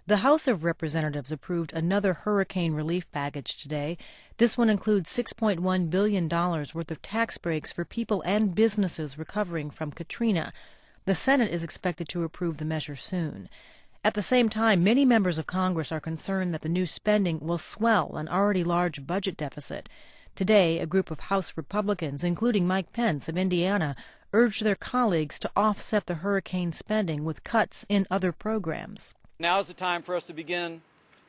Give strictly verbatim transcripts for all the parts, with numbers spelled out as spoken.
The House of Representatives approved another hurricane relief package today. This one includes six point one billion dollars worth of tax breaks for people and businesses recovering from Katrina. The Senate is expected to approve the measure soon. At the same time, many members of Congress are concerned that the new spending will swell an already large budget deficit. Today, a group of House Republicans, including Mike Pence of Indiana, urged their colleagues to offset the hurricane spending with cuts in other programs. Now is the time for us to begin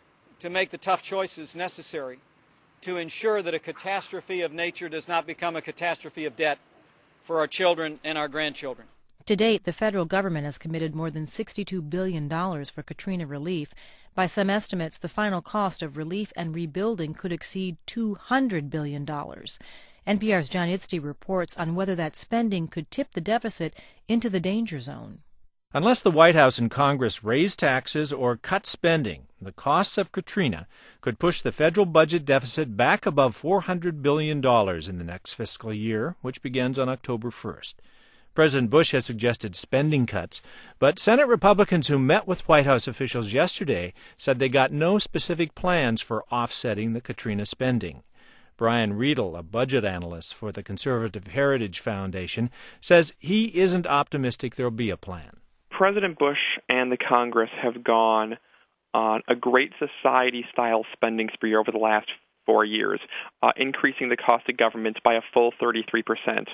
to make the tough choices necessary to ensure that a catastrophe of nature does not become a catastrophe of debt for our children and our grandchildren. To date, the federal government has committed more than sixty-two billion dollars for Katrina relief. By some estimates, the final cost of relief and rebuilding could exceed two hundred billion dollars. N P R's John Idsty reports on whether that spending could tip the deficit into the danger zone. Unless the White House and Congress raise taxes or cut spending, the costs of Katrina could push the federal budget deficit back above four hundred billion dollars in the next fiscal year, which begins on October first. President Bush has suggested spending cuts, but Senate Republicans who met with White House officials yesterday said they got no specific plans for offsetting the Katrina spending. Brian Riedel, a budget analyst for the Conservative Heritage Foundation, says he isn't optimistic there'll be a plan. President Bush and the Congress have gone on a Great Society-style spending spree over the last four years, uh, increasing the cost of government by a full thirty-three percent.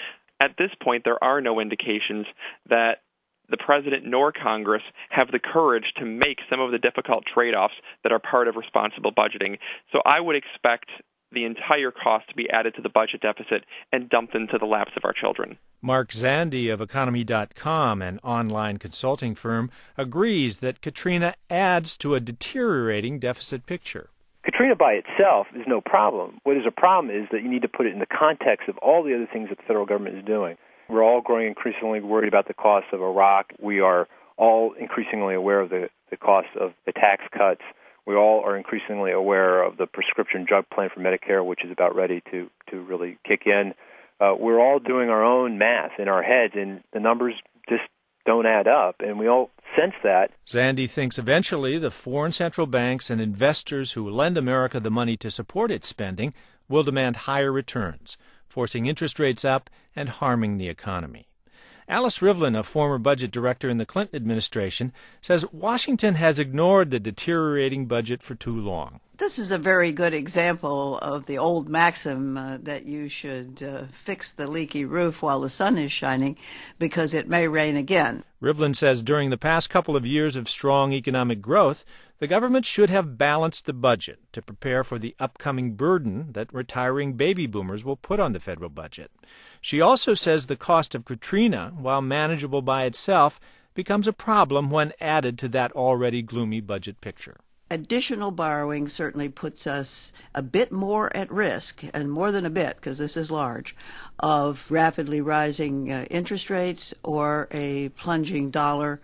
At this point, there are no indications that the President nor Congress have the courage to make some of the difficult trade-offs that are part of responsible budgeting. So I would expect the entire cost to be added to the budget deficit and dumped into the laps of our children. Mark Zandi of economy dot com, an online consulting firm, agrees that Katrina adds to a deteriorating deficit picture. Katrina by itself is no problem. What is a problem is that you need to put it in the context of all the other things that the federal government is doing. We're all growing increasingly worried about the cost of Iraq. We are all increasingly aware of the, the cost of the tax cuts. We all are increasingly aware of the prescription drug plan for Medicare, which is about ready to, to really kick in. Uh, we're all doing our own math in our heads, and the numbers just don't add up, and we all sense that. Zandi thinks eventually the foreign central banks and investors who lend America the money to support its spending will demand higher returns, forcing interest rates up and harming the economy. Alice Rivlin, a former budget director in the Clinton administration, says Washington has ignored the deteriorating budget for too long. This is a very good example of the old maxim uh, that you should uh, fix the leaky roof while the sun is shining, because it may rain again. Rivlin says during the past couple of years of strong economic growth, the government should have balanced the budget to prepare for the upcoming burden that retiring baby boomers will put on the federal budget. She also says the cost of Katrina, while manageable by itself, becomes a problem when added to that already gloomy budget picture. Additional borrowing certainly puts us a bit more at risk, and more than a bit, because this is large, of rapidly rising uh, interest rates or a plunging dollar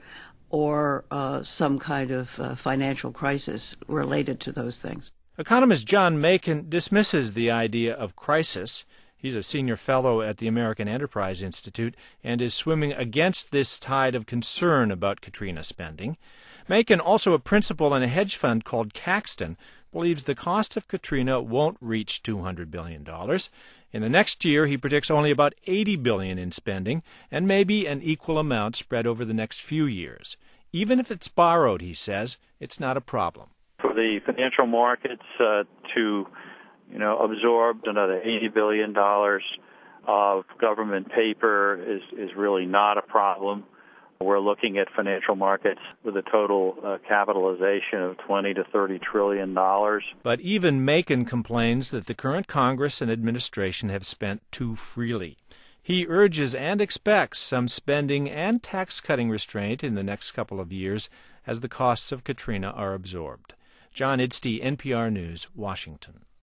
or uh, some kind of uh, financial crisis related to those things. Economist John Makin dismisses the idea of crisis. He's a senior fellow at the American Enterprise Institute and is swimming against this tide of concern about Katrina spending. Makin, also a principal in a hedge fund called Caxton, believes the cost of Katrina won't reach two hundred billion dollars. In the next year, he predicts only about eighty billion dollars in spending, and maybe an equal amount spread over the next few years. Even if it's borrowed, he says, it's not a problem. For the financial markets uh, to, you know, absorb another eighty billion dollars of government paper is, is really not a problem. We're looking at financial markets with a total uh, capitalization of twenty to thirty trillion dollars. But even Makin complains that the current Congress and administration have spent too freely. He urges and expects some spending and tax-cutting restraint in the next couple of years as the costs of Katrina are absorbed. John Idsty, N P R News, Washington.